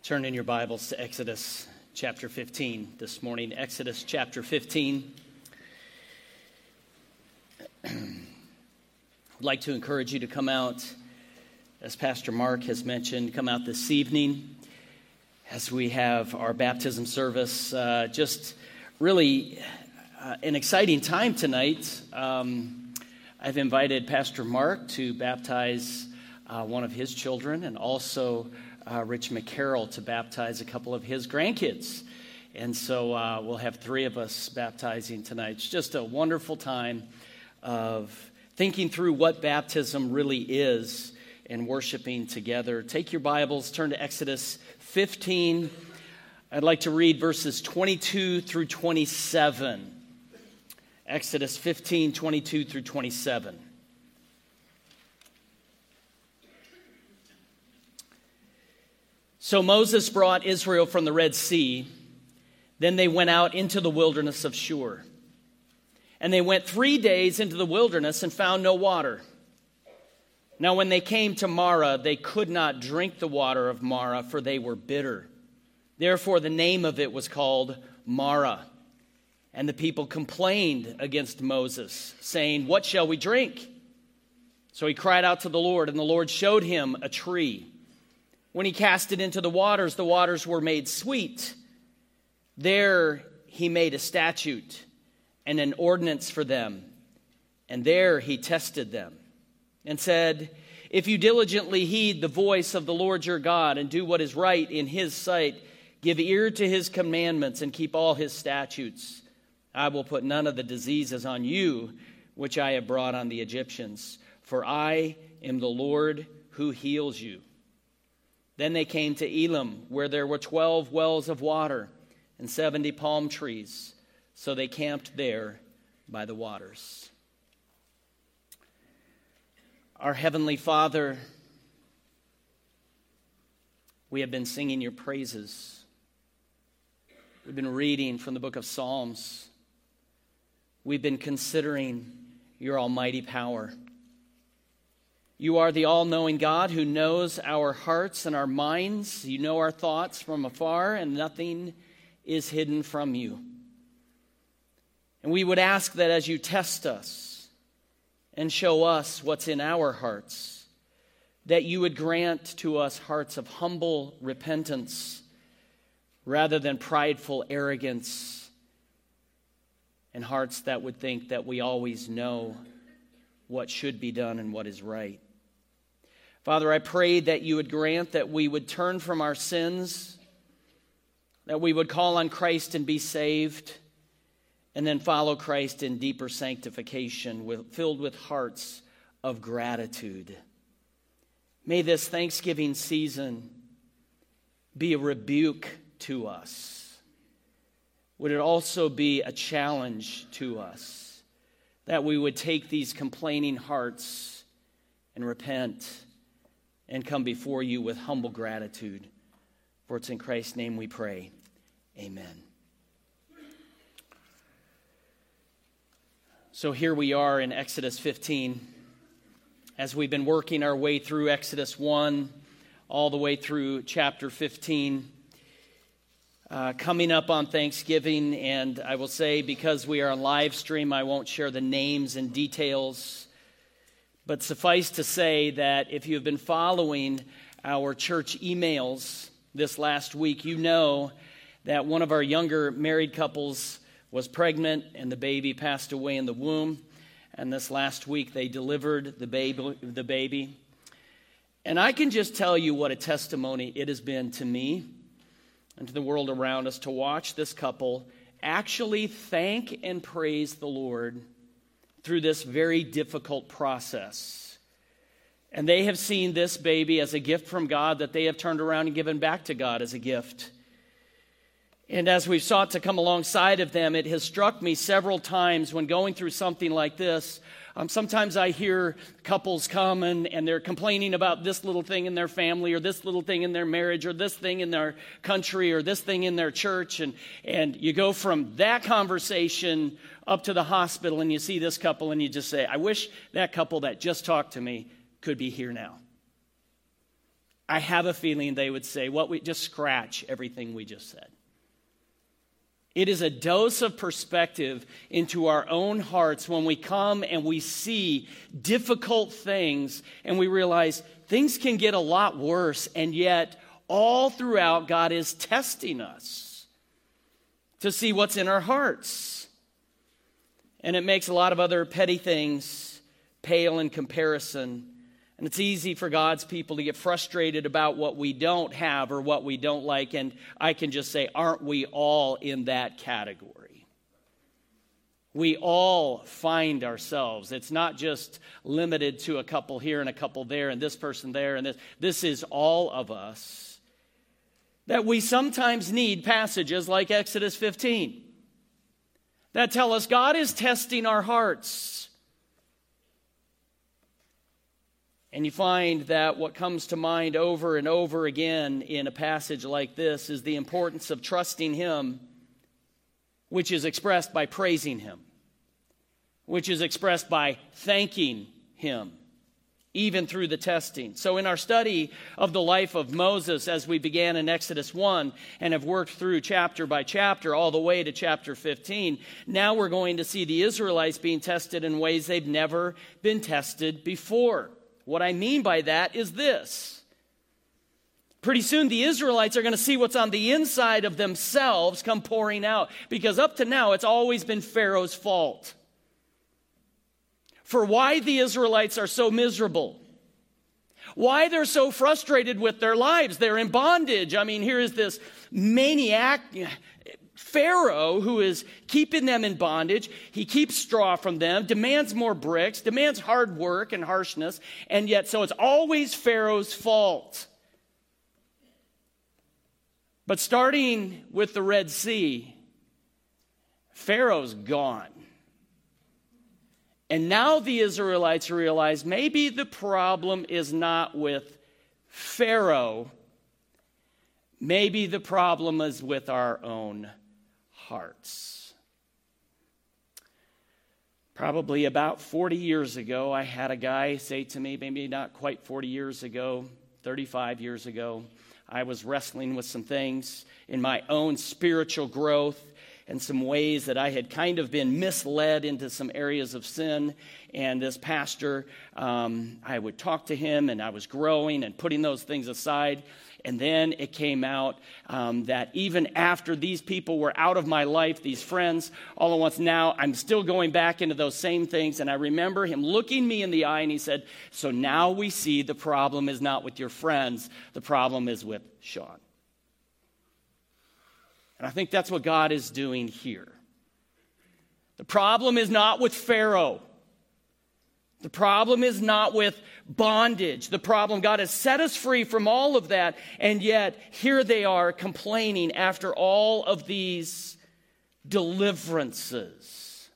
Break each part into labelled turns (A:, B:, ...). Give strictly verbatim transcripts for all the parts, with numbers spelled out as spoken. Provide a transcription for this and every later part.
A: Turn in your Bibles to Exodus chapter fifteen this morning. Exodus chapter fifteen. I'd like to encourage you to come out, as Pastor Mark has mentioned, come out this evening as we have our baptism service. Uh, just really uh, an exciting time tonight. Um, I've invited Pastor Mark to baptize uh, one of his children, and also Uh, Rich McCarroll to baptize a couple of his grandkids. And so uh, we'll have three of us baptizing tonight. It's just a wonderful time of thinking through what baptism really is and worshiping together. Take your Bibles, turn to Exodus fifteen. I'd like to read verses twenty-two through twenty-seven. Exodus fifteen, twenty-two through twenty-seven. So Moses brought Israel from the Red Sea. Then they went out into the wilderness of Shur. And they went three days into the wilderness and found no water. Now when they came to Marah, they could not drink the water of Marah, for they were bitter. Therefore the name of it was called Marah. And the people complained against Moses, saying, "What shall we drink?" So he cried out to the Lord, and the Lord showed him a tree. When he cast it into the waters, the waters were made sweet. There he made a statute and an ordinance for them. And there he tested them and said, "If you diligently heed the voice of the Lord your God and do what is right in his sight, give ear to his commandments and keep all his statutes, I will put none of the diseases on you which I have brought on the Egyptians, for I am the Lord who heals you." Then they came to Elim, where there were twelve wells of water and seventy palm trees. So they camped there by the waters. Our Heavenly Father, we have been singing your praises. We've been reading from the book of Psalms. We've been considering your almighty power. You are the all-knowing God who knows our hearts and our minds. You know our thoughts from afar, and nothing is hidden from you. And we would ask that as you test us and show us what's in our hearts, that you would grant to us hearts of humble repentance rather than prideful arrogance, and hearts that would think that we always know what should be done and what is right. Father, I pray that you would grant that we would turn from our sins, that we would call on Christ and be saved, and then follow Christ in deeper sanctification, with, filled with hearts of gratitude. May this Thanksgiving season be a rebuke to us. Would it also be a challenge to us, that we would take these complaining hearts and repent and come before you with humble gratitude. For it's in Christ's name we pray. Amen. So here we are in Exodus fifteen. As we've been working our way through Exodus one, all the way through chapter fifteen. Uh, coming up on Thanksgiving, and I will say, because we are on live stream, I won't share the names and details. But suffice to say that if you have been following our church emails this last week, you know that one of our younger married couples was pregnant and the baby passed away in the womb. And this last week they delivered the baby. The baby. And I can just tell you what a testimony it has been to me and to the world around us to watch this couple actually thank and praise the Lord through this very difficult process. And they have seen this baby as a gift from God that they have turned around and given back to God as a gift. And as we've sought to come alongside of them, it has struck me several times when going through something like this. Um, sometimes I hear couples come and, and they're complaining about this little thing in their family, or this little thing in their marriage, or this thing in their country, or this thing in their church. And, and you go from that conversation up to the hospital, and you see this couple, and you just say, I wish that couple that just talked to me could be here now. I have a feeling they would say, what we just scratch everything we just said. It is a dose of perspective into our own hearts when we come and we see difficult things and we realize things can get a lot worse, and yet all throughout God is testing us to see what's in our hearts. And it makes a lot of other petty things pale in comparison. And it's easy for God's people to get frustrated about what we don't have or what we don't like. And I can just say, aren't we all in that category? We all find ourselves. It's not just limited to a couple here and a couple there and this person there and this. This is all of us. That we sometimes need passages like Exodus fifteen that tell us God is testing our hearts. And you find that what comes to mind over and over again in a passage like this is the importance of trusting Him, which is expressed by praising Him, which is expressed by thanking Him, even through the testing. So in our study of the life of Moses, as we began in Exodus one and have worked through chapter by chapter all the way to chapter fifteen, now we're going to see the Israelites being tested in ways they've never been tested before. What I mean by that is this. Pretty soon the Israelites are going to see what's on the inside of themselves come pouring out. Because up to now, it's always been Pharaoh's fault for why the Israelites are so miserable. Why they're so frustrated with their lives. They're in bondage. I mean, here is this maniac Pharaoh who is keeping them in bondage. He keeps straw from them, demands more bricks, demands hard work and harshness, and yet so it's always Pharaoh's fault. But starting with the Red Sea, Pharaoh's gone. And now the Israelites realize maybe the problem is not with Pharaoh. Maybe the problem is with our own hearts. Probably about forty years ago, I had a guy say to me, maybe not quite forty years ago, thirty-five years ago, I was wrestling with some things in my own spiritual growth and some ways that I had kind of been misled into some areas of sin. And this pastor, um, I would talk to him, and I was growing and putting those things aside. And then it came out um, that even after these people were out of my life, these friends, all at once now, I'm still going back into those same things. And I remember him looking me in the eye, and he said, so now we see the problem is not with your friends. The problem is with Sean. And I think that's what God is doing here. The problem is not with Pharaoh. The problem is not with bondage. The problem, God has set us free from all of that, and yet here they are complaining after all of these deliverances.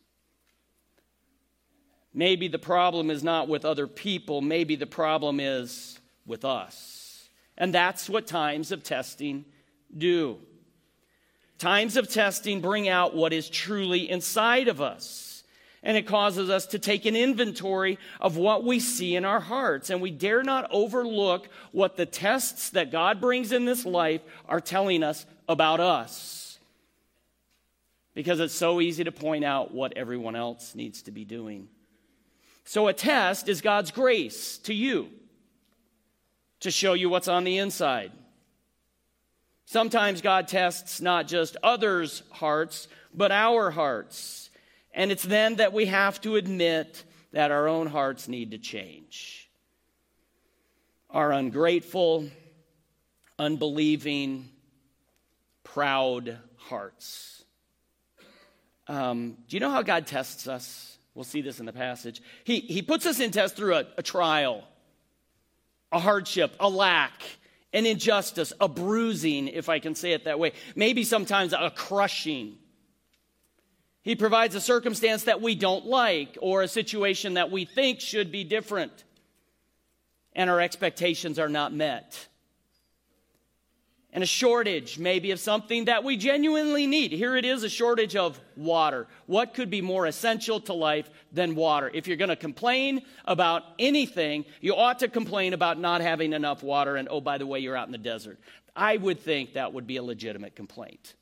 A: Maybe the problem is not with other people. Maybe the problem is with us. And that's what times of testing do. Times of testing bring out what is truly inside of us. And it causes us to take an inventory of what we see in our hearts. And we dare not overlook what the tests that God brings in this life are telling us about us. Because it's so easy to point out what everyone else needs to be doing. So a test is God's grace to you to show you what's on the inside. Sometimes God tests not just others' hearts, but our hearts. And it's then that we have to admit that our own hearts need to change. Our ungrateful, unbelieving, proud hearts. Um, do you know how God tests us? We'll see this in the passage. He, he puts us in test through a, a trial, a hardship, a lack, an injustice, a bruising, if I can say it that way. Maybe sometimes a crushing. He provides a circumstance that we don't like or a situation that we think should be different, and our expectations are not met. and a shortage maybe of something that we genuinely need. Here it is, a shortage of water. What could be more essential to life than water? If you're going to complain about anything, you ought to complain about not having enough water, and oh, by the way, you're out in the desert. I would think that would be a legitimate complaint.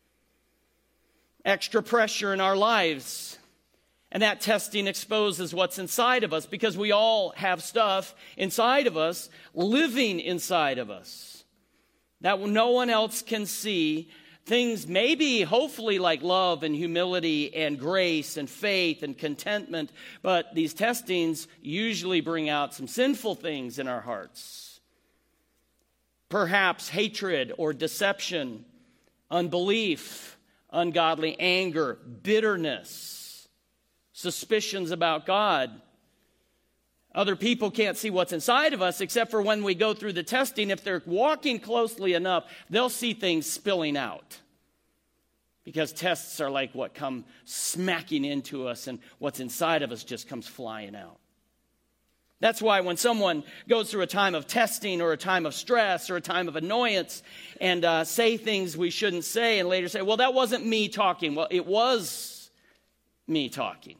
A: Extra pressure in our lives, and that testing exposes what's inside of us, because we all have stuff inside of us, living inside of us, that no one else can see. Things maybe, hopefully, like love and humility and grace and faith and contentment, but these testings usually bring out some sinful things in our hearts. Perhaps hatred or deception, unbelief, ungodly anger, bitterness, suspicions about God. Other people can't see what's inside of us except for when we go through the testing. If they're walking closely enough, they'll see things spilling out. Because tests are like what come smacking into us, and what's inside of us just comes flying out. That's why when someone goes through a time of testing or a time of stress or a time of annoyance and uh, say things we shouldn't say and later say, well, that wasn't me talking. Well, it was me talking.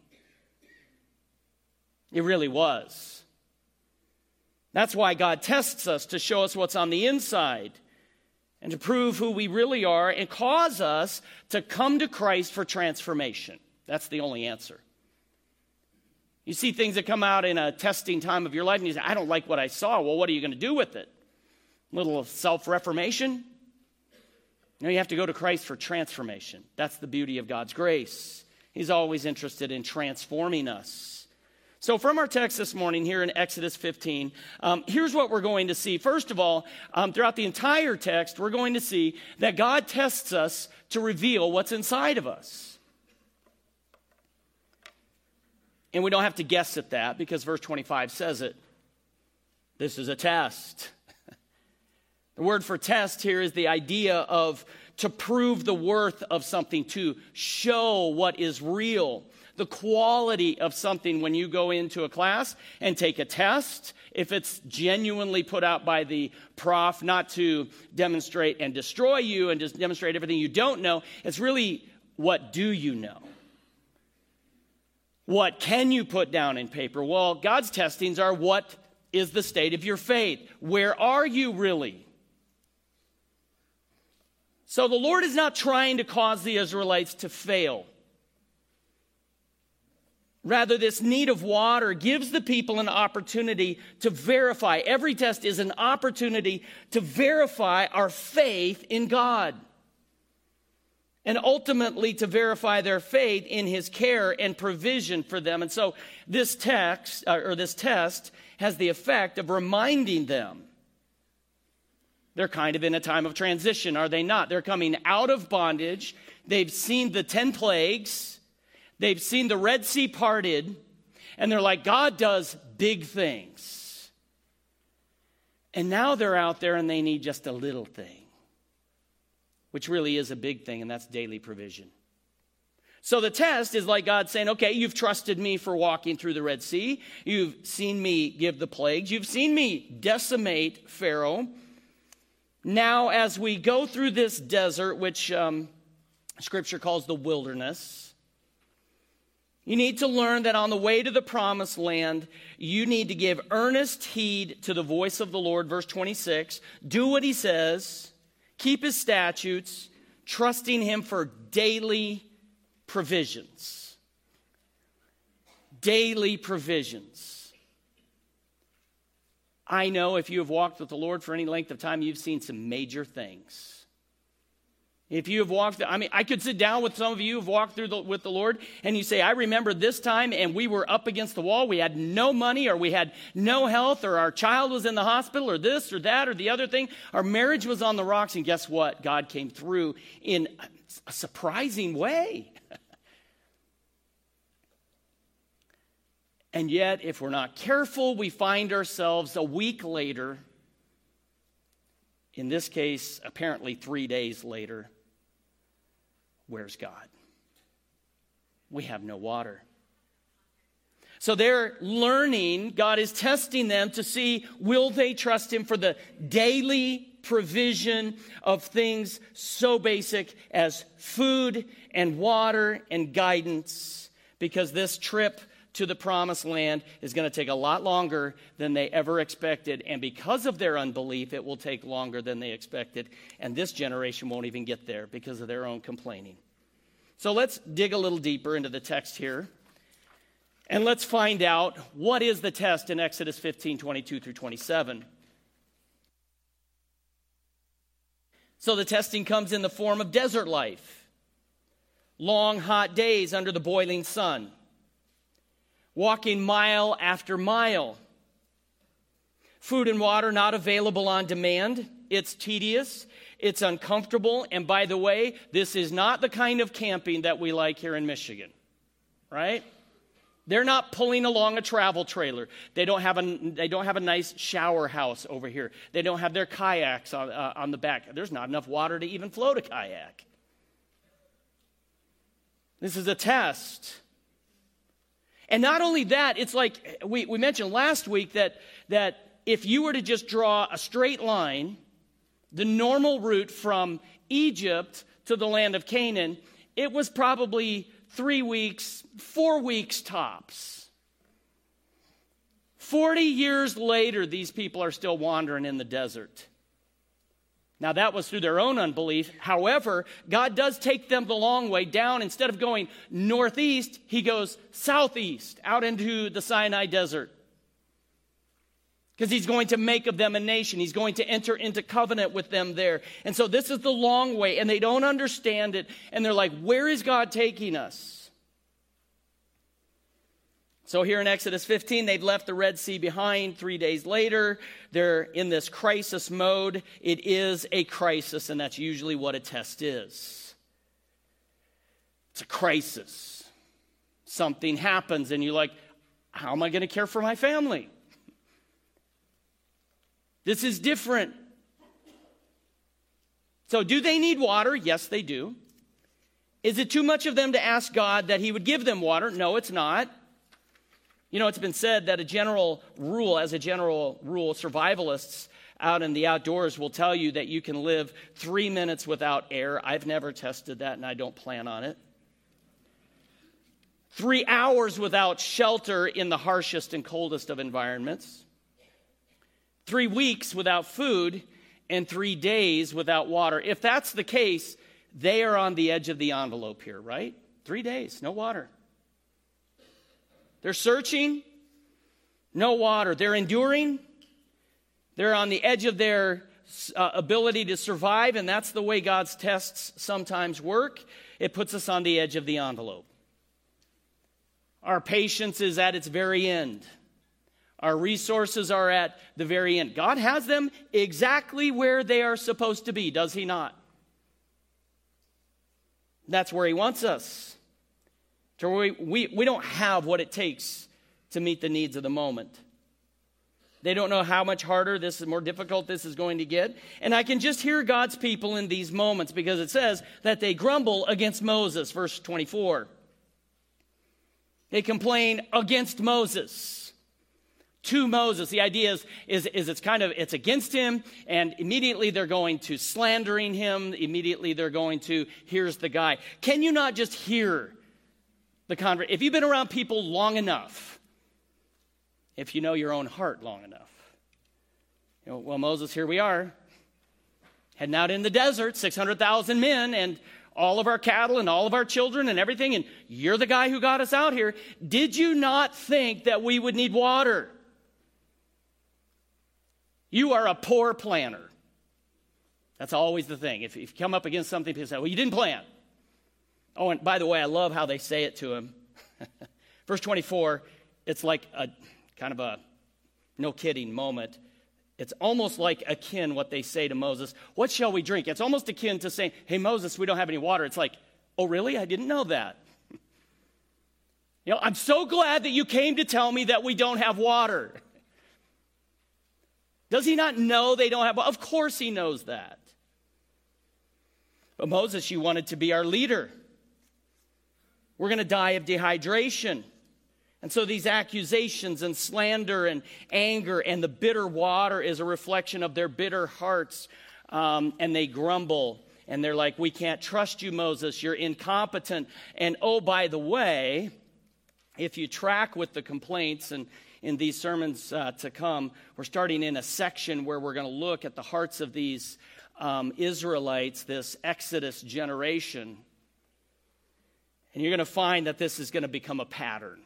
A: It really was. That's why God tests us, to show us what's on the inside and to prove who we really are and cause us to come to Christ for transformation. That's the only answer. You see things that come out in a testing time of your life and you say, I don't like what I saw. Well, what are you going to do with it? A little self-reformation? No, you have to go to Christ for transformation. That's the beauty of God's grace. He's always interested in transforming us. So from our text this morning here in Exodus fifteen, um, here's what we're going to see. First of all, um, throughout the entire text, we're going to see that God tests us to reveal what's inside of us. And we don't have to guess at that, because verse twenty-five says it. This is a test. The word for test here is the idea of to prove the worth of something, to show what is real. The quality of something. When you go into a class and take a test, if it's genuinely put out by the prof, not to demonstrate and destroy you and just demonstrate everything you don't know, it's really, what do you know? What can you put down in paper? Well, God's testings are, what is the state of your faith? Where are you really? So the Lord is not trying to cause the Israelites to fail. Rather, this need of water gives the people an opportunity to verify. Every test is an opportunity to verify our faith in God. And ultimately to verify their faith in His care and provision for them. And so this text, or this test, has the effect of reminding them. They're kind of in a time of transition, are they not? They're coming out of bondage. They've seen the ten plagues. They've seen the Red Sea parted, and they're like, God does big things. And now they're out there and they need just a little thing, which really is a big thing, and that's daily provision. So the test is like God saying, okay, you've trusted me for walking through the Red Sea. You've seen me give the plagues. You've seen me decimate Pharaoh. Now, as we go through this desert, which um, Scripture calls the wilderness, you need to learn that on the way to the promised land, you need to give earnest heed to the voice of the Lord. Verse twenty-six, do what He says, keep His statutes, trusting Him for daily provisions. Daily provisions. I know if you have walked with the Lord for any length of time, you've seen some major things. If you have walked, I mean, I could sit down with some of you who have walked through the, with the Lord, and you say, I remember this time, and we were up against the wall. We had no money, or we had no health, or our child was in the hospital, or this, or that, or the other thing. Our marriage was on the rocks, and guess what? God came through in a surprising way. And yet, if we're not careful, we find ourselves a week later, in this case, apparently three days later. Where's God? We have no water. So they're learning. God is testing them to see, will they trust Him for the daily provision of things so basic as food and water and guidance, because this trip to the promised land is going to take a lot longer than they ever expected. And because of their unbelief, it will take longer than they expected. And this generation won't even get there because of their own complaining. So let's dig a little deeper into the text here. And let's find out what is the test in Exodus fifteen, twenty-two through twenty-seven. So the testing comes in the form of desert life. Long, hot days under the boiling sun. Walking mile after mile. Food and water not available on demand. It's tedious. It's uncomfortable. And by the way, this is not the kind of camping that we like here in Michigan. Right? They're not pulling along a travel trailer. They don't have a, they don't have a nice shower house over here. They don't have their kayaks on, uh, on the back. There's not enough water to even float a kayak. This is a test. And not only that, it's like we, we mentioned last week that, that if you were to just draw a straight line, the normal route from Egypt to the land of Canaan, it was probably three weeks, four weeks tops. Forty years later, these people are still wandering in the desert. Now, that was through their own unbelief. However, God does take them the long way down. Instead of going northeast, he goes southeast, out into the Sinai desert. Because he's going to make of them a nation. He's going to enter into covenant with them there. And so this is the long way, and they don't understand it. And they're like, where is God taking us? So here in Exodus fifteen, they've left the Red Sea behind. Three days later, they're in this crisis mode. It is a crisis, and that's usually what a test is. It's a crisis. Something happens, and you're like, how am I going to care for my family? This is different. So do they need water? Yes, they do. Is it too much of them to ask God that he would give them water? No, it's not. You know, it's been said that a general rule, as a general rule, survivalists out in the outdoors will tell you that you can live three minutes without air. I've never tested that, and I don't plan on it. Three hours without shelter in the harshest and coldest of environments. Three weeks without food, and three days without water. If that's the case, they are on the edge of the envelope here, right? Three days, no water. They're searching, no water. They're enduring. They're on the edge of their uh, ability to survive, and that's the way God's tests sometimes work. It puts us on the edge of the envelope. Our patience is at its very end. Our resources are at the very end. God has them exactly where they are supposed to be, does he not? That's where he wants us. So we, we, we don't have what it takes to meet the needs of the moment. They don't know how much harder, this is more difficult this is going to get. And I can just hear God's people in these moments, because it says that they grumble against Moses, verse twenty-four. They complain against Moses. To Moses. The idea is, is, is it's kind of, it's against him, and immediately they're going to slandering him. Immediately they're going to, here's the guy. Can you not just hear the conversation? If you've been around people long enough, if you know your own heart long enough, you know, well, Moses, here we are, heading out in the desert, six hundred thousand men, and all of our cattle and all of our children and everything, and you're the guy who got us out here. Did you not think that we would need water? You are a poor planner. That's always the thing. If, if you come up against something, people say, well, you didn't plan. Oh, and by the way, I love how they say it to him. Verse twenty-four, it's like a kind of a no kidding moment. It's almost like akin what they say to Moses. What shall we drink? It's almost akin to saying, hey, Moses, we don't have any water. It's like, oh, really? I didn't know that. You know, I'm so glad that you came to tell me that we don't have water. Does he not know they don't have water? Of course he knows that. But Moses, you wanted to be our leader. We're going to die of dehydration. And so these accusations and slander and anger and the bitter water is a reflection of their bitter hearts. Um, and they grumble. And they're like, we can't trust you, Moses. You're incompetent. And oh, by the way, if you track with the complaints and in these sermons uh, to come, we're starting in a section where we're going to look at the hearts of these um, Israelites, this Exodus generation. And you're going to find that this is going to become a pattern.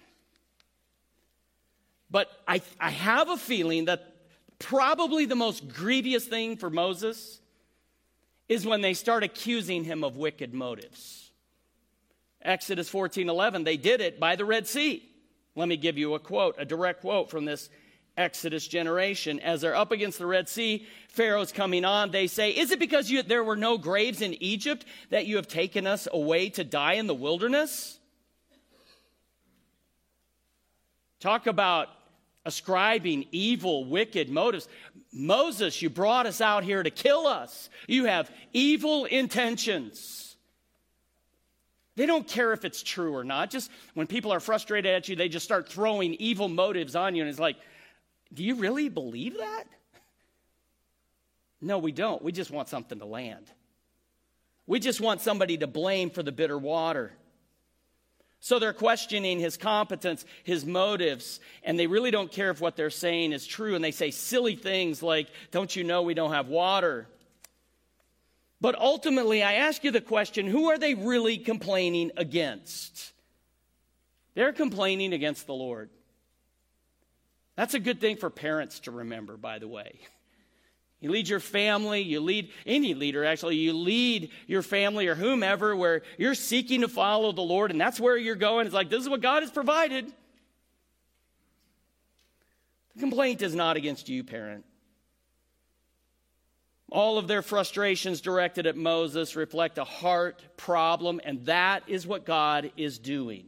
A: But I, I have a feeling that probably the most grievous thing for Moses is when they start accusing him of wicked motives. Exodus fourteen eleven, they did it by the Red Sea. Let me give you a quote, a direct quote from this Exodus generation. As they're up against the Red Sea, Pharaoh's coming on. They say, is it because you, there were no graves in Egypt that you have taken us away to die in the wilderness? Talk about ascribing evil, wicked motives. Moses, you brought us out here to kill us. You have evil intentions. They don't care if it's true or not. Just when people are frustrated at you, they just start throwing evil motives on you. And it's like, do you really believe that? No, we don't. We just want something to land. We just want somebody to blame for the bitter water. So they're questioning his competence, his motives, and they really don't care if what they're saying is true. And they say silly things like, don't you know we don't have water? But ultimately, I ask you the question, who are they really complaining against? They're complaining against the Lord. That's a good thing for parents to remember, by the way. You lead your family, you lead any leader actually, you lead your family or whomever where you're seeking to follow the Lord, and that's where you're going. It's like, this is what God has provided. The complaint is not against you, parent. All of their frustrations directed at Moses reflect a heart problem, and that is what God is doing,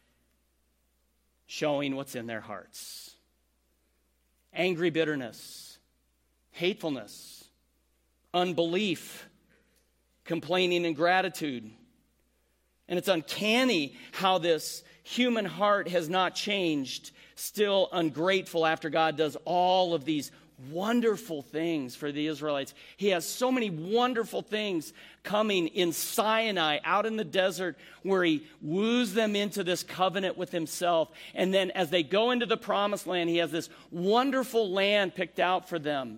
A: showing what's in their hearts. Angry bitterness, hatefulness, unbelief, complaining, ingratitude. And it's uncanny how this human heart has not changed, still ungrateful after God does all of these wonderful things for the Israelites. He has so many wonderful things coming in Sinai, out in the desert, where he woos them into this covenant with himself. And then as they go into the promised land, he has this wonderful land picked out for them.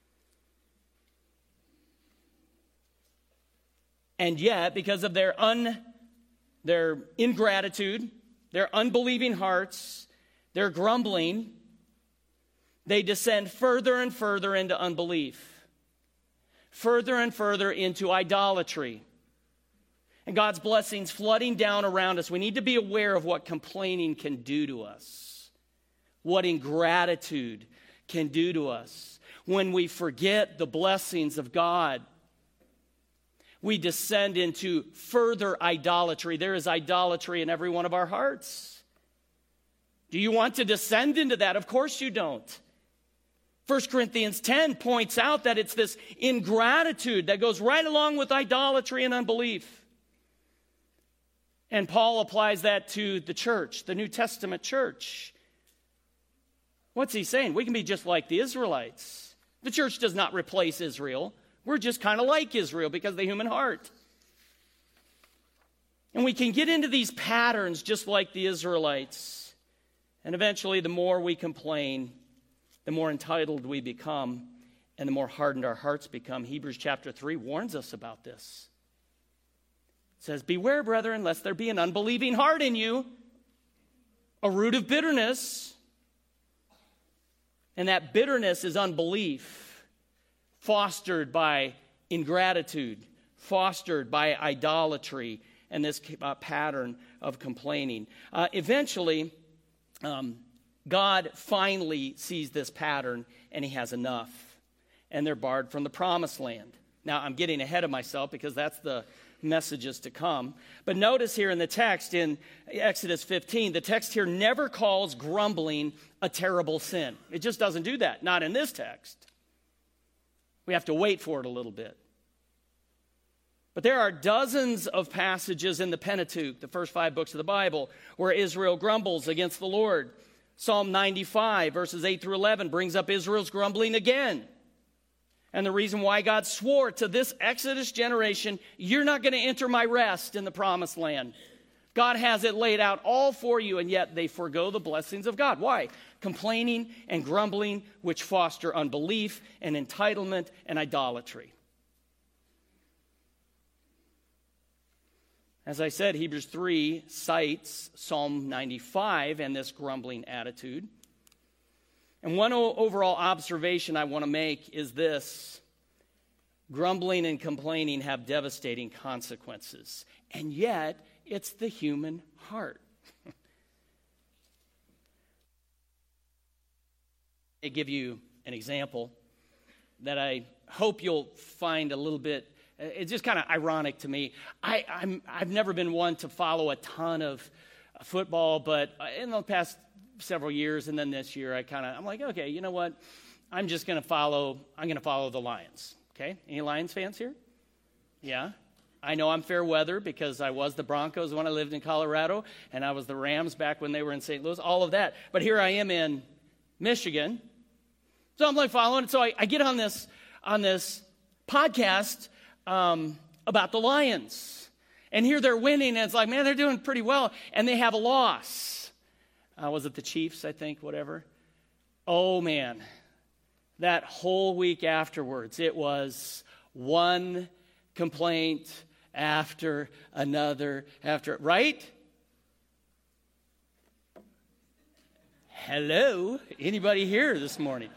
A: And yet, because of their un, their ingratitude, their unbelieving hearts, their grumbling, they descend further and further into unbelief, further and further into idolatry. And God's blessings flooding down around us. We need to be aware of what complaining can do to us, what ingratitude can do to us. When we forget the blessings of God, we descend into further idolatry. There is idolatry in every one of our hearts. Do you want to descend into that? Of course you don't. First Corinthians ten points out that it's this ingratitude that goes right along with idolatry and unbelief. And Paul applies that to the church, the New Testament church. What's he saying? We can be just like the Israelites. The church does not replace Israel. We're just kind of like Israel because of the human heart. And we can get into these patterns just like the Israelites. And eventually, the more we complain, the more entitled we become, and the more hardened our hearts become. Hebrews chapter three warns us about this. It says, beware, brethren, lest there be an unbelieving heart in you, a root of bitterness. And that bitterness is unbelief, fostered by ingratitude, fostered by idolatry, and this uh, pattern of complaining. Uh, eventually, um, God finally sees this pattern, and he has enough. And they're barred from the promised land. Now, I'm getting ahead of myself because that's the messages to come. But notice here in the text in Exodus fifteen, the text here never calls grumbling a terrible sin. It just doesn't do that. Not in this text. We have to wait for it a little bit. But there are dozens of passages in the Pentateuch, the first five books of the Bible, where Israel grumbles against the Lord. Psalm ninety-five, verses eight through eleven, brings up Israel's grumbling again. And the reason why God swore to this Exodus generation, you're not going to enter my rest in the promised land. God has it laid out all for you, and yet they forego the blessings of God. Why? Complaining and grumbling, which foster unbelief and entitlement and idolatry. As I said, Hebrews three cites Psalm ninety-five and this grumbling attitude. And one o- overall observation I want to make is this: grumbling and complaining have devastating consequences, and yet it's the human heart. I give you an example that I hope you'll find a little bit. It's just kind of ironic to me. I, I'm, I've never been one to follow a ton of football, but in the past several years, and then this year, I kind of, I'm like, okay, you know what? I'm just going to follow, I'm going to follow the Lions, okay? Any Lions fans here? Yeah? I know I'm fair weather because I was the Broncos when I lived in Colorado, and I was the Rams back when they were in Saint Louis, all of that. But here I am in Michigan. So I'm like following it. So I, I get on this, on this podcast Um, about the Lions. And here they're winning, and it's like, man, they're doing pretty well. And they have a loss. Uh, was it the Chiefs, I think, whatever? Oh, man. That whole week afterwards, it was one complaint after another after, right? Hello? Anybody here this morning?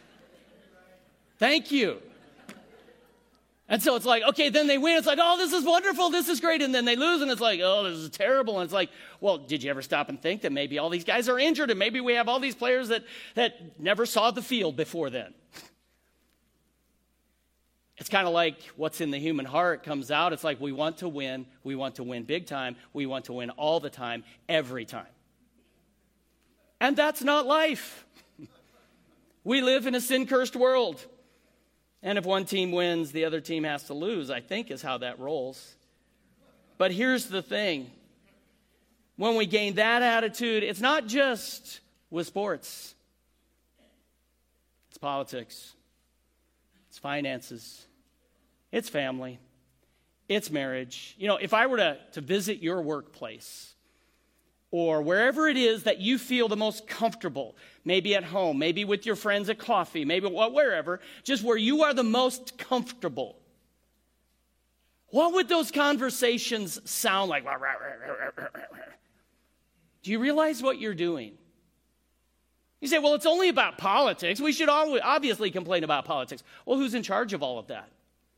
A: Thank you. And so it's like, okay, then they win. It's like, oh, this is wonderful. This is great. And then they lose, and it's like, oh, this is terrible. And it's like, well, did you ever stop and think that maybe all these guys are injured, and maybe we have all these players that, that never saw the field before then? It's kind of like what's in the human heart comes out. It's like we want to win. We want to win big time. We want to win all the time, every time. And that's not life. We live in a sin-cursed world. And if one team wins, the other team has to lose, I think is how that rolls. But here's the thing. When we gain that attitude, it's not just with sports. It's politics. It's finances. It's family. It's marriage. You know, if I were to, to visit your workplace, or wherever it is that you feel the most comfortable, maybe at home, maybe with your friends at coffee, maybe wherever, just where you are the most comfortable, what would those conversations sound like? Do you realize what you're doing? You say, well, it's only about politics. We should obviously complain about politics. Well, who's in charge of all of that?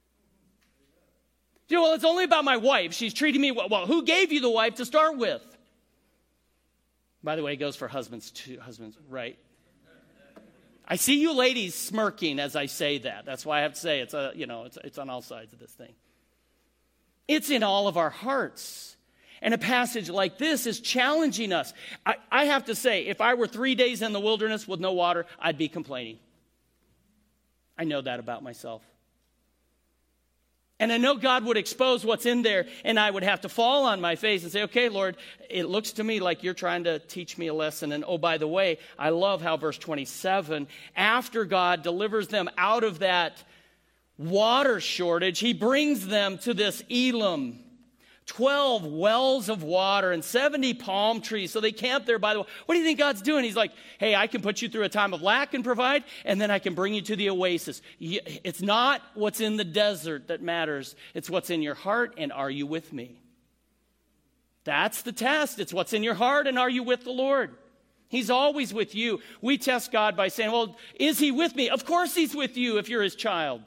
A: You know, well, it's only about my wife. She's treating me well. Well, who gave you the wife to start with? By the way, it goes for husbands too. Husbands, right? I see you ladies smirking as I say that. That's why I have to say it's a, you know, it's it's on all sides of this thing. It's in all of our hearts. And a passage like this is challenging us. I, I have to say, if I were three days in the wilderness with no water, I'd be complaining. I know that about myself. And I know God would expose what's in there, and I would have to fall on my face and say, okay, Lord, it looks to me like you're trying to teach me a lesson. And oh, by the way, I love how verse twenty-seven, after God delivers them out of that water shortage, he brings them to this Elim. twelve wells of water and seventy palm trees. So they camp there by the way. What do you think God's doing? He's like, hey, I can put you through a time of lack and provide, and then I can bring you to the oasis. It's not what's in the desert that matters. It's what's in your heart, and are you with me? That's the test. It's what's in your heart, and are you with the Lord? He's always with you. We test God by saying, well, is he with me? Of course he's with you if you're his child.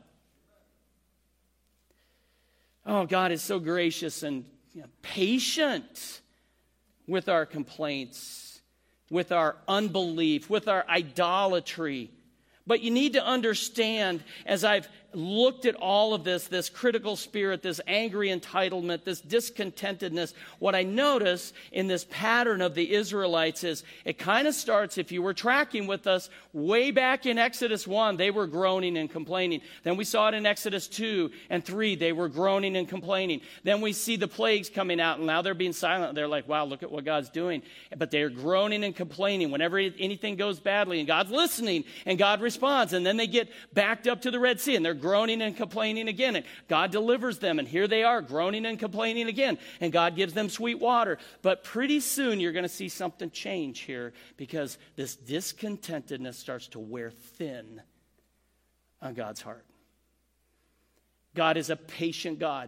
A: Oh, God is so gracious and you know, patient with our complaints, with our unbelief, with our idolatry. But you need to understand, as I've looked at all of this, this critical spirit, this angry entitlement, this discontentedness, what I notice in this pattern of the Israelites is it kind of starts, if you were tracking with us, way back in Exodus one, they were groaning and complaining. Then we saw it in Exodus two and three, they were groaning and complaining. Then we see the plagues coming out, and now they're being silent. They're like, wow, look at what God's doing. But they're groaning and complaining whenever anything goes badly, and God's listening, and God responds. And then they get backed up to the Red Sea, and they're groaning and complaining again. And God delivers them, and here they are, groaning and complaining again. And God gives them sweet water. But pretty soon you're going to see something change here, because this discontentedness starts to wear thin on God's heart. God is a patient God.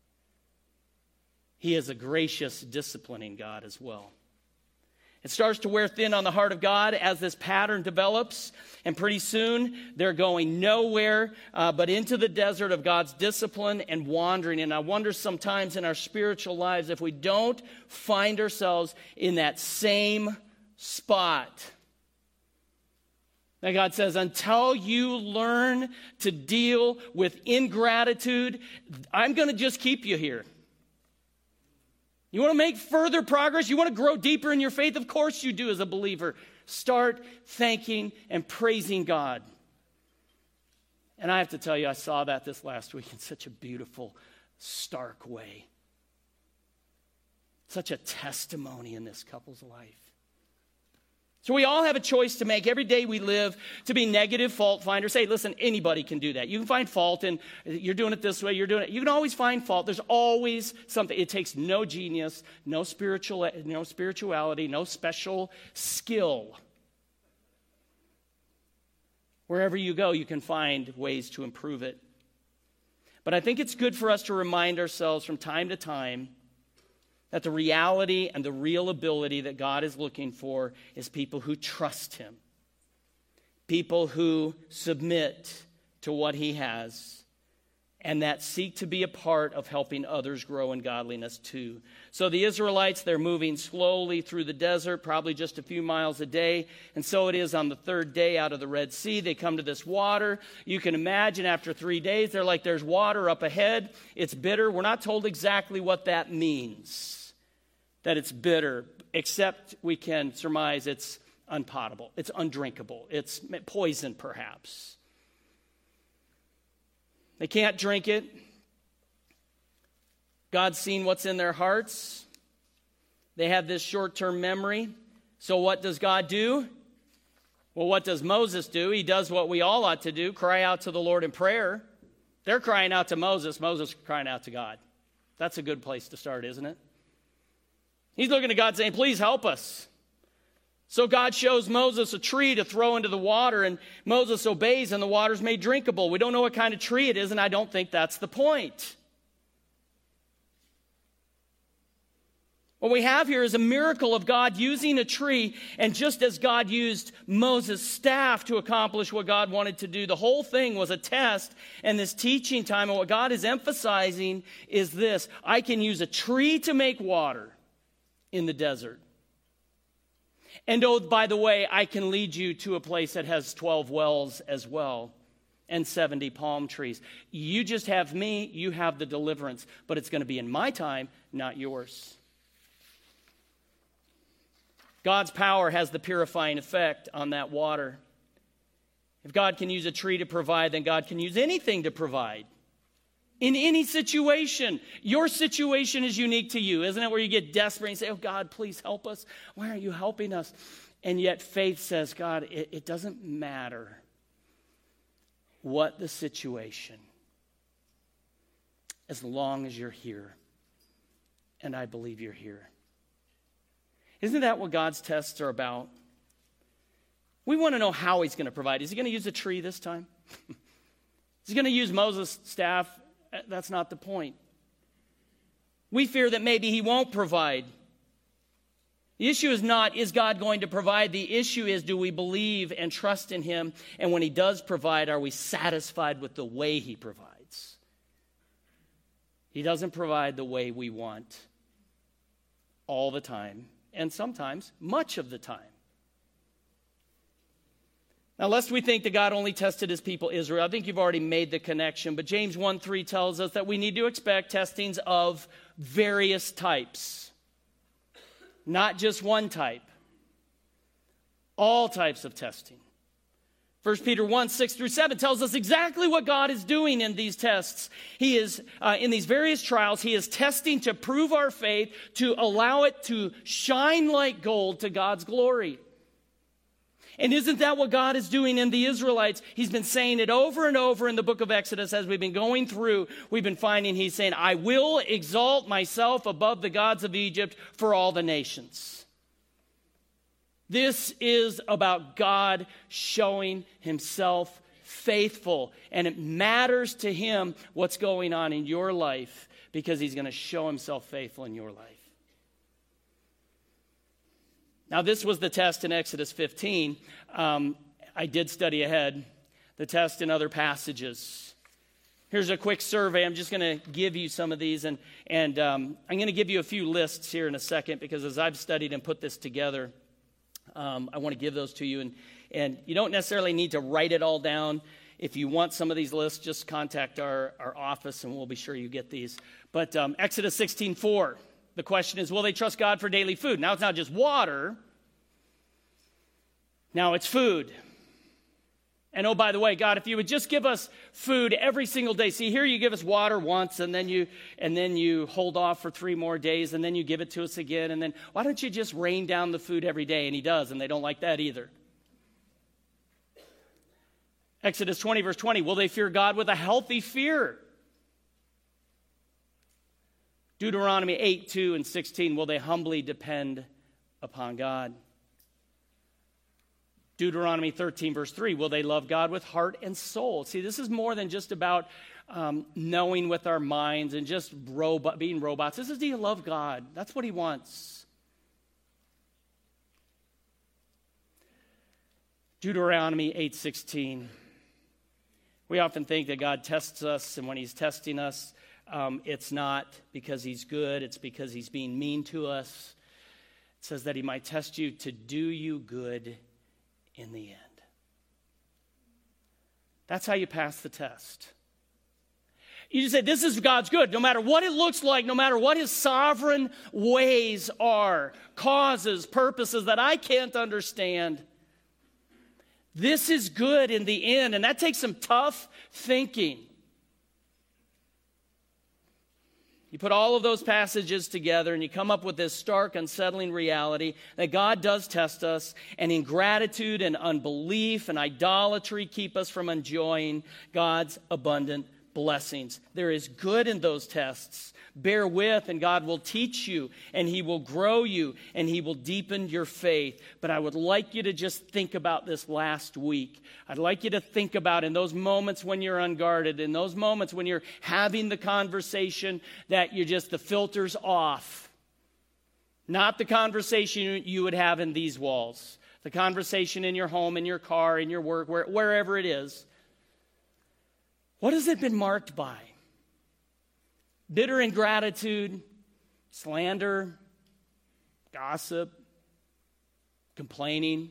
A: He is a gracious, disciplining God as well. It starts to wear thin on the heart of God as this pattern develops. And pretty soon, they're going nowhere uh, but into the desert of God's discipline and wandering. And I wonder sometimes in our spiritual lives if we don't find ourselves in that same spot. Now God says, until you learn to deal with ingratitude, I'm going to just keep you here. You want to make further progress? You want to grow deeper in your faith? Of course you do as a believer. Start thanking and praising God. And I have to tell you, I saw that this last week in such a beautiful, stark way. Such a testimony in this couple's life. So we all have a choice to make every day we live to be negative fault finders. Say, listen, anybody can do that. You can find fault and you're doing it this way, you're doing it. You can always find fault. There's always something. It takes no genius, no spiritual, no spirituality, no special skill. Wherever you go, you can find ways to improve it. But I think it's good for us to remind ourselves from time to time that the reality and the real ability that God is looking for is people who trust him. People who submit to what he has and that seek to be a part of helping others grow in godliness too. So the Israelites, they're moving slowly through the desert, probably just a few miles a day. And so it is on the third day out of the Red Sea. They come to this water. You can imagine after three days, they're like, there's water up ahead. It's bitter. We're not told exactly what that means. That it's bitter, except we can surmise it's unpotable, it's undrinkable, it's poison perhaps. They can't drink it. God's seen what's in their hearts. They have this short-term memory. So what does God do? Well, what does Moses do? He does what we all ought to do, cry out to the Lord in prayer. They're crying out to Moses, Moses crying out to God. That's a good place to start, isn't it? He's looking at God saying, please help us. So God shows Moses a tree to throw into the water, and Moses obeys, and the water's made drinkable. We don't know what kind of tree it is, and I don't think that's the point. What we have here is a miracle of God using a tree, and just as God used Moses' staff to accomplish what God wanted to do, the whole thing was a test and this teaching time, and what God is emphasizing is this: I can use a tree to make water in the desert. And oh, by the way, I can lead you to a place that has twelve wells as well and seventy palm trees. You just have me, you have the deliverance, but it's going to be in my time, not yours. God's power has the purifying effect on that water. If God can use a tree to provide, then God can use anything to provide. In any situation. Your situation is unique to you, isn't it? Where you get desperate and say, oh God, please help us. Why aren't you helping us? And yet faith says, God, it, it doesn't matter what the situation, as long as you're here. And I believe you're here. Isn't that what God's tests are about? We want to know how he's going to provide. Is he going to use a tree this time? Is he going to use Moses' staff? That's not the point. We fear that maybe he won't provide. The issue is not, is God going to provide? The issue is, do we believe and trust in him? And when he does provide, are we satisfied with the way he provides? He doesn't provide the way we want all the time, and sometimes much of the time. Now, lest we think that God only tested his people Israel, I think you've already made the connection, but James one three tells us that we need to expect testings of various types. Not just one type. All types of testing. First Peter one, six through seven tells us exactly what God is doing in these tests. He is, uh, in these various trials, he is testing to prove our faith, to allow it to shine like gold to God's glory. And isn't that what God is doing in the Israelites? He's been saying it over and over in the book of Exodus as we've been going through. We've been finding he's saying, I will exalt myself above the gods of Egypt for all the nations. This is about God showing himself faithful. And it matters to him what's going on in your life because he's going to show himself faithful in your life. Now, this was the test in Exodus fifteen. Um, I did study ahead the test in other passages. Here's a quick survey. I'm just going to give you some of these, and, and um, I'm going to give you a few lists here in a second because as I've studied and put this together, um, I want to give those to you. And, and you don't necessarily need to write it all down. If you want some of these lists, just contact our, our office, and we'll be sure you get these. But um, Exodus sixteen four. The question is, will they trust God for daily food? Now, it's not just water. Now, it's food. And oh, by the way, God, if you would just give us food every single day. See, here you give us water once, and then you and then you hold off for three more days, and then you give it to us again. And then why don't you just rain down the food every day? And he does, and they don't like that either. Exodus twenty, verse twenty, will they fear God with a healthy fear? Deuteronomy eight, two and sixteen, will they humbly depend upon God? Deuteronomy thirteen, verse three, will they love God with heart and soul? See, this is more than just about um, knowing with our minds and just robot, being robots. This is, do you love God? That's what he wants. Deuteronomy eight, sixteen. We often think that God tests us, and when he's testing us, Um, it's not because he's good. It's because he's being mean to us. It says that he might test you to do you good in the end. That's how you pass the test. You just say, this is God's good. No matter what it looks like, no matter what his sovereign ways are, causes, purposes that I can't understand, this is good in the end. And that takes some tough thinking. You put all of those passages together and you come up with this stark, unsettling reality that God does test us, and ingratitude and unbelief and idolatry keep us from enjoying God's abundant blessings. There is good in those tests. Bear with, and God will teach you, and he will grow you, and he will deepen your faith. But I would like you to just think about this last week. I'd like you to think about in those moments when you're unguarded, in those moments when you're having the conversation that you're just, the filter's off. Not the conversation you would have in these walls. The conversation in your home, in your car, in your work, where, wherever it is. What has it been marked by? Bitter ingratitude, slander, gossip, complaining,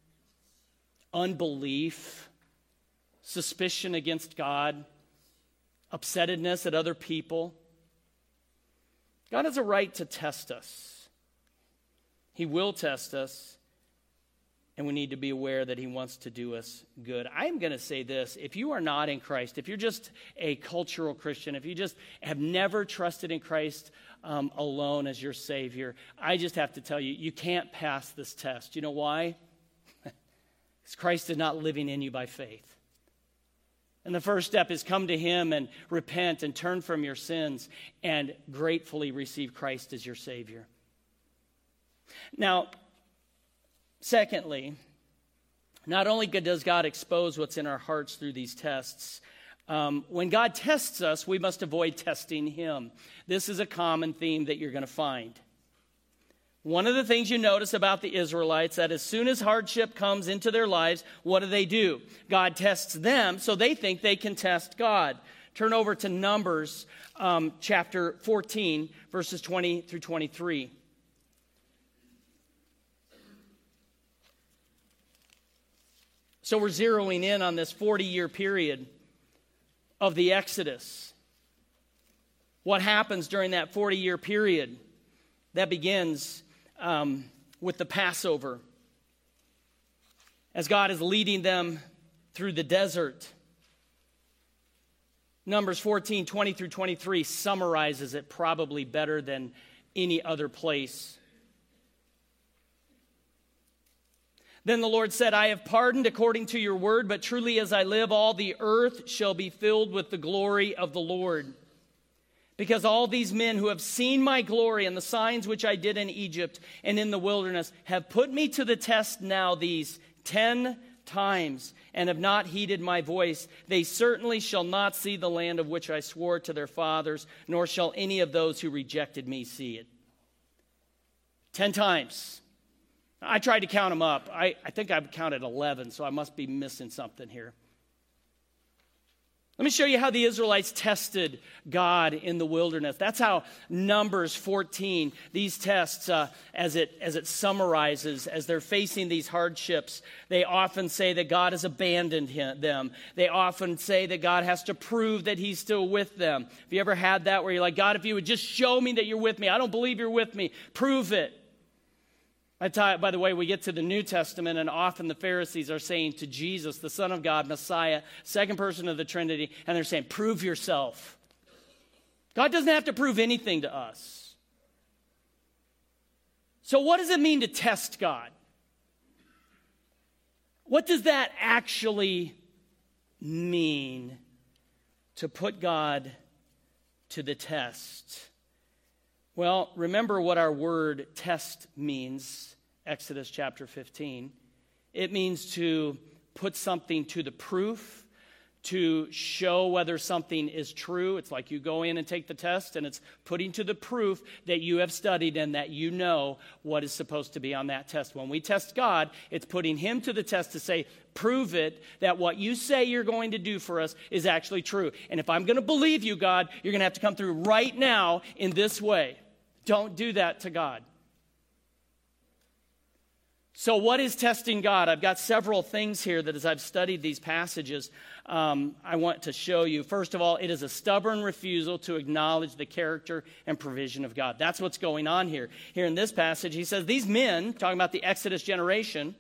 A: unbelief, suspicion against God, upsettedness at other people. God has a right to test us. He will test us, and we need to be aware that he wants to do us good. I am going to say this. If you are not in Christ, if you're just a cultural Christian, if you just have never trusted in Christ um, alone as your Savior, I just have to tell you, you can't pass this test. You know why? Because Christ is not living in you by faith. And the first step is come to him and repent and turn from your sins and gratefully receive Christ as your Savior. Now, secondly, not only does God expose what's in our hearts through these tests, um, when God tests us, we must avoid testing him. This is a common theme that you're going to find. One of the things you notice about the Israelites, that as soon as hardship comes into their lives, what do they do? God tests them, so they think they can test God. Turn over to Numbers um, chapter fourteen, verses twenty through twenty-three. So we're zeroing in on this forty-year period of the Exodus. What happens during that forty-year period? That begins um, with the Passover, as God is leading them through the desert. Numbers fourteen, twenty through twenty-three summarizes it probably better than any other place. Then the Lord said, I have pardoned according to your word, but truly as I live, all the earth shall be filled with the glory of the Lord. Because all these men who have seen my glory and the signs which I did in Egypt and in the wilderness have put me to the test now these ten times and have not heeded my voice. They certainly shall not see the land of which I swore to their fathers, nor shall any of those who rejected me see it. Ten times. I tried to count them up. I, I think I've counted eleven, so I must be missing something here. Let me show you how the Israelites tested God in the wilderness. That's how Numbers fourteen, these tests, uh, as it as it summarizes, as they're facing these hardships, they often say that God has abandoned him, them. They often say that God has to prove that he's still with them. Have you ever had that where you're like, God, if you would just show me that you're with me, I don't believe you're with me, prove it. I tell you, by the way, we get to the New Testament, and often the Pharisees are saying to Jesus, the Son of God, Messiah, second person of the Trinity, and they're saying, prove yourself. God doesn't have to prove anything to us. So what does it mean to test God? What does that actually mean, to put God to the test? Well, remember what our word test means, Exodus chapter fifteen. It means to put something to the proof, to show whether something is true. It's like you go in and take the test, and it's putting to the proof that you have studied and that you know what is supposed to be on that test. When we test God, it's putting him to the test to say, prove it that what you say you're going to do for us is actually true. And if I'm going to believe you, God, you're going to have to come through right now in this way. Don't do that to God. So what is testing God? I've got several things here that as I've studied these passages, um, I want to show you. First of all, it is a stubborn refusal to acknowledge the character and provision of God. That's what's going on here. Here in this passage, he says, these men, talking about the Exodus generation,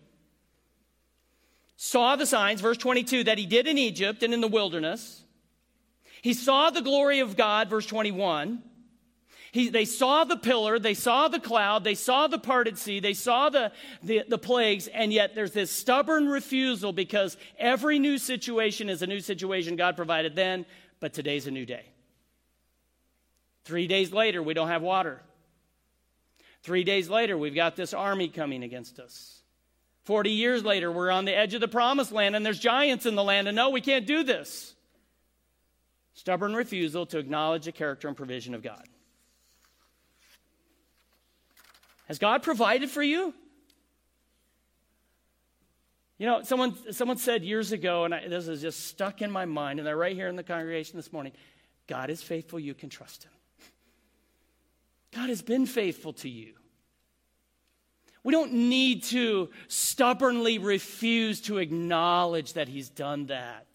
A: saw the signs, verse twenty-two, that he did in Egypt and in the wilderness. He saw the glory of God, verse twenty-one. He, they saw the pillar, they saw the cloud, they saw the parted sea, they saw the, the, the plagues, and yet there's this stubborn refusal because every new situation is a new situation God provided then, but today's a new day. Three days later, we don't have water. Three days later, we've got this army coming against us. Forty years later, we're on the edge of the promised land, and there's giants in the land, and no, we can't do this. Stubborn refusal to acknowledge the character and provision of God. Has God provided for you? You know, someone someone said years ago, and I, this is just stuck in my mind, and they're right here in the congregation this morning, God is faithful, you can trust him. God has been faithful to you. We don't need to stubbornly refuse to acknowledge that he's done that.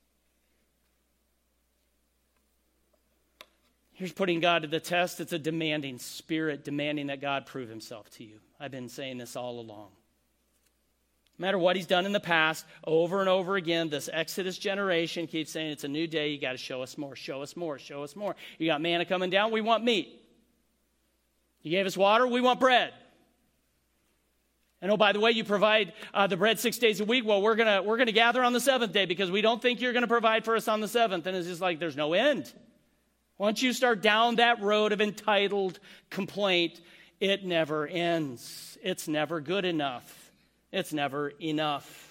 A: Here's putting God to the test. It's a demanding spirit, demanding that God prove himself to you. I've been saying this all along. No matter what he's done in the past, over and over again, this Exodus generation keeps saying, it's a new day, you got to show us more, show us more, show us more. You got manna coming down, we want meat. You gave us water, we want bread. And oh, by the way, you provide uh, the bread six days a week. Well, we're gonna we're gonna gather on the seventh day because we don't think you're gonna provide for us on the seventh. And it's just like there's no end. Once you start down that road of entitled complaint, it never ends. It's never good enough. It's never enough.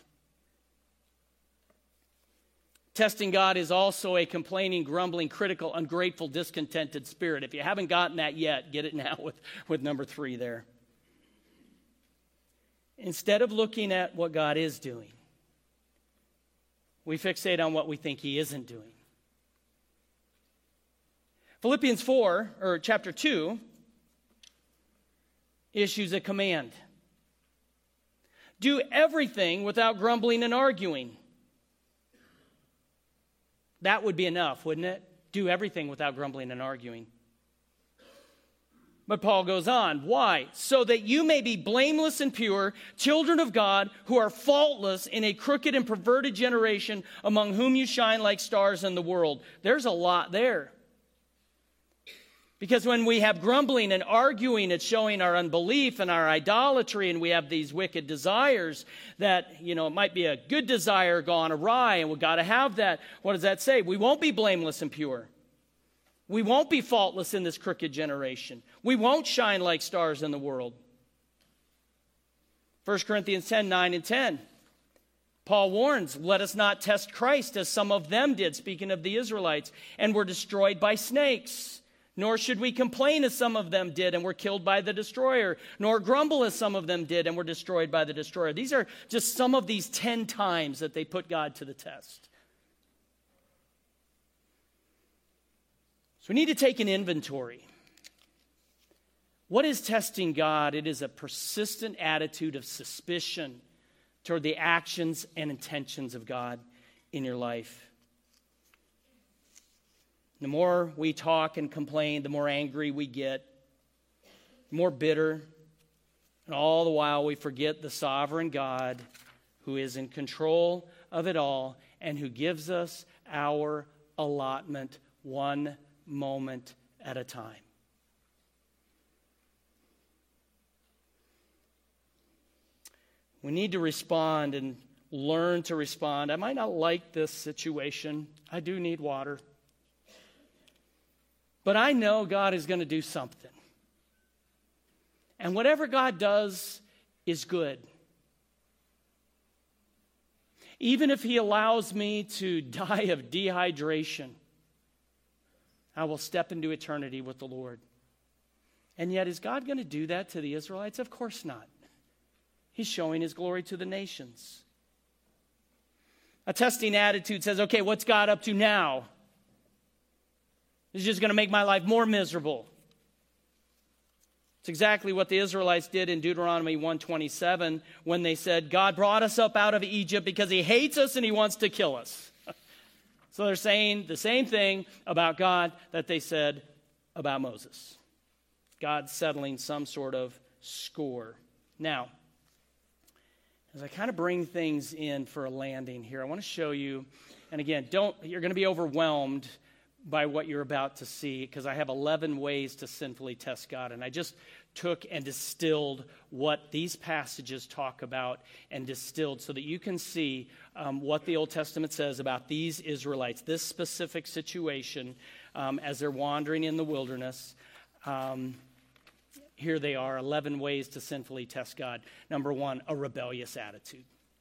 A: Testing God is also a complaining, grumbling, critical, ungrateful, discontented spirit. If you haven't gotten that yet, get it now with, with number three there. Instead of looking at what God is doing, we fixate on what we think he isn't doing. Philippians four, or chapter two, issues a command. Do everything without grumbling and arguing. That would be enough, wouldn't it? Do everything without grumbling and arguing. But Paul goes on. Why? So that you may be blameless and pure, children of God, who are faultless in a crooked and perverted generation, among whom you shine like stars in the world. There's a lot there. Because when we have grumbling and arguing, it's showing our unbelief and our idolatry, and we have these wicked desires that, you know, it might be a good desire gone awry, and we've got to have that. What does that say? We won't be blameless and pure. We won't be faultless in this crooked generation. We won't shine like stars in the world. First Corinthians ten, nine and ten. Paul warns, let us not test Christ as some of them did, speaking of the Israelites, and were destroyed by snakes. Nor should we complain as some of them did and were killed by the destroyer, nor grumble as some of them did and were destroyed by the destroyer. These are just some of these ten times that they put God to the test. So we need to take an inventory. What is testing God? It is a persistent attitude of suspicion toward the actions and intentions of God in your life. The more we talk and complain, the more angry we get, the more bitter, and all the while we forget the sovereign God who is in control of it all and who gives us our allotment one moment at a time. We need to respond and learn to respond. I might not like this situation. I do need water. But I know God is going to do something. And whatever God does is good. Even if he allows me to die of dehydration, I will step into eternity with the Lord. And yet, is God going to do that to the Israelites? Of course not. He's showing his glory to the nations. A testing attitude says, okay, what's God up to now? It's just going to make my life more miserable. It's exactly what the Israelites did in Deuteronomy one twenty-seven when they said, God brought us up out of Egypt because he hates us and he wants to kill us. So they're saying the same thing about God that they said about Moses. God settling some sort of score. Now, as I kind of bring things in for a landing here, I want to show you, and again, don't you're going to be overwhelmed by what you're about to see, because I have eleven ways to sinfully test God. And I just took and distilled what these passages talk about and distilled so that you can see um, what the Old Testament says about these Israelites, this specific situation um, as they're wandering in the wilderness. Um, here they are, eleven ways to sinfully test God. Number one, a rebellious attitude.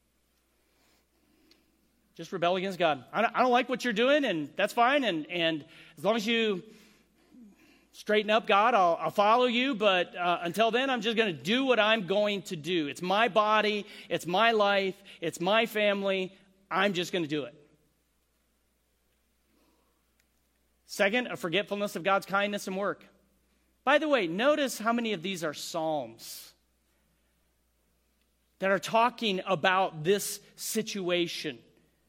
A: Just rebel against God. I don't, I don't like what you're doing, and that's fine. And, and as long as you straighten up, God, I'll, I'll follow you. But uh, until then, I'm just going to do what I'm going to do. It's my body. It's my life. It's my family. I'm just going to do it. Second, a forgetfulness of God's kindness and work. By the way, notice how many of these are Psalms that are talking about this situation.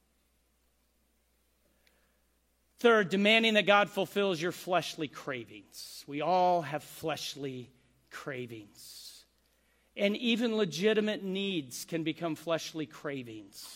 A: Third, demanding that God fulfills your fleshly cravings. We all have fleshly cravings. And even legitimate needs can become fleshly cravings.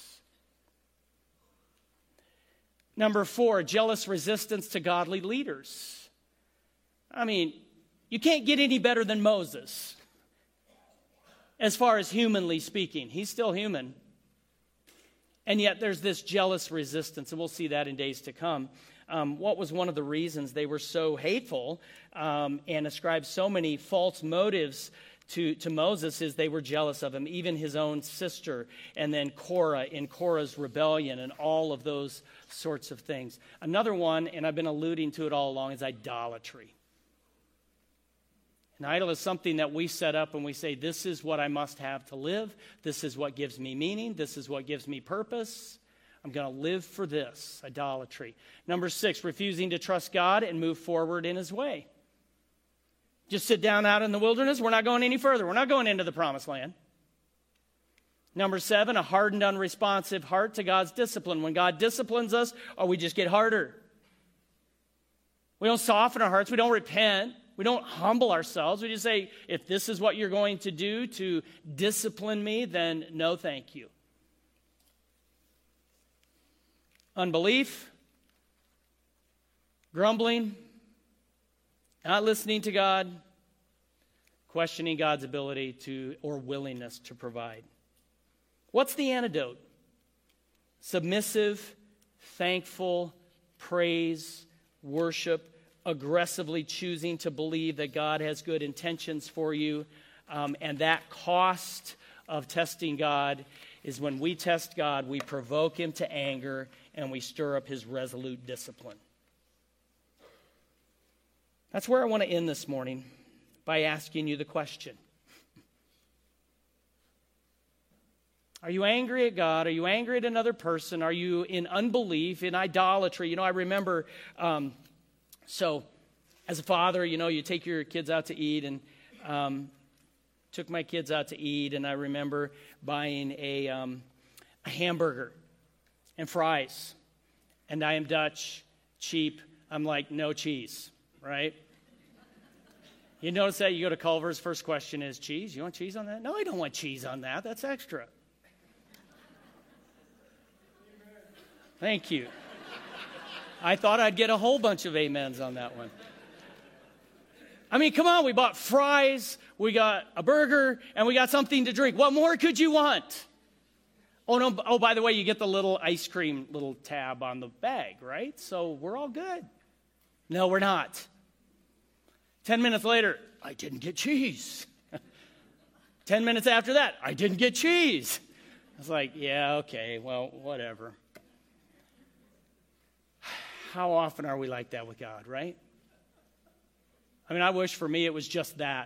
A: Number four, jealous resistance to godly leaders. I mean, you can't get any better than Moses, as far as humanly speaking. He's still human. And yet there's this jealous resistance, and we'll see that in days to come. Um, what was one of the reasons they were so hateful um, and ascribed so many false motives to, to Moses is they were jealous of him, even his own sister, and then Korah in Korah's rebellion and all of those sorts of things. Another one, and I've been alluding to it all along, is idolatry. An idol is something that we set up and we say, this is what I must have to live. This is what gives me meaning. This is what gives me purpose. I'm going to live for this. Idolatry. Number six, refusing to trust God and move forward in his way. Just sit down out in the wilderness. We're not going any further. We're not going into the promised land. Number seven, a hardened, unresponsive heart to God's discipline. When God disciplines us, or we just get harder. We don't soften our hearts. We don't repent. We don't humble ourselves. We just say, if this is what you're going to do to discipline me, then no thank you. Unbelief, grumbling, not listening to God, questioning God's ability to or willingness to provide. What's the antidote? Submissive, thankful, praise, worship, aggressively choosing to believe that God has good intentions for you. Um, and that cost of testing God is when we test God, we provoke him to anger and we stir up his resolute discipline. That's where I want to end this morning, by asking you the question. Are you angry at God? Are you angry at another person? Are you in unbelief, in idolatry? You know, I remember, um, so as a father, you know, you take your kids out to eat, and um, took my kids out to eat, and I remember buying a, um, a hamburger and fries. And I am Dutch, cheap. I'm like, no cheese, right? You notice that you go to Culver's, first question is, cheese? You want cheese on that? No, I don't want cheese on that. That's extra. Thank you. I thought I'd get a whole bunch of amens on that one. I mean, come on, we bought fries, we got a burger, and we got something to drink. What more could you want? Oh, no, oh, by the way, you get the little ice cream little tab on the bag, right? So we're all good. No, we're not. Ten minutes later, I didn't get cheese. Ten minutes after that, I didn't get cheese. I was like, yeah, okay, well, whatever. How often are we like that with God, right? I mean, I wish for me it was just that.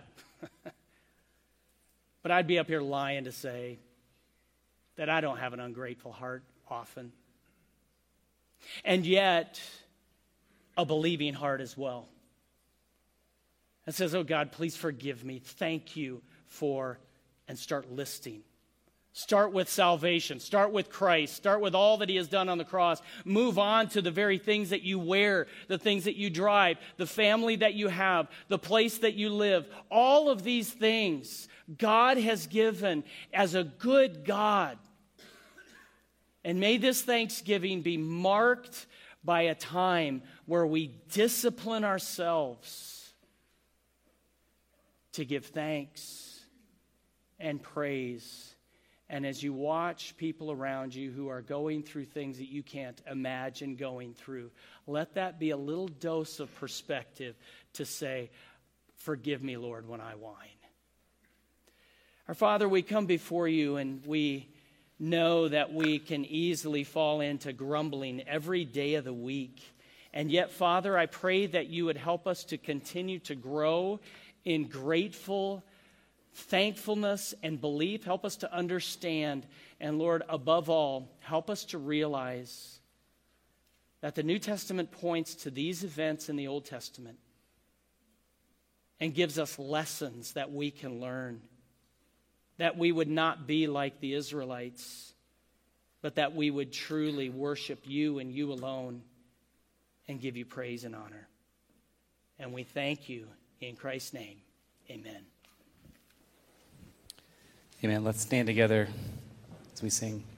A: But I'd be up here lying to say that I don't have an ungrateful heart often. And yet, a believing heart as well. It says, oh God, please forgive me. Thank you for, and start listing. Start with salvation. Start with Christ. Start with all that he has done on the cross. Move on to the very things that you wear, the things that you drive, the family that you have, the place that you live. All of these things God has given as a good God. And may this Thanksgiving be marked by a time where we discipline ourselves to give thanks and praise. And as you watch people around you who are going through things that you can't imagine going through, let that be a little dose of perspective to say, forgive me, Lord, when I whine. Our Father, we come before you and we know that we can easily fall into grumbling every day of the week. And yet, Father, I pray that you would help us to continue to grow in grateful thankfulness and belief. Help us to understand. And Lord, above all, help us to realize that the New Testament points to these events in the Old Testament and gives us lessons that we can learn. That we would not be like the Israelites, but that we would truly worship you and you alone and give you praise and honor. And we thank you in Christ's name. Amen.
B: Amen. Let's stand together as we sing.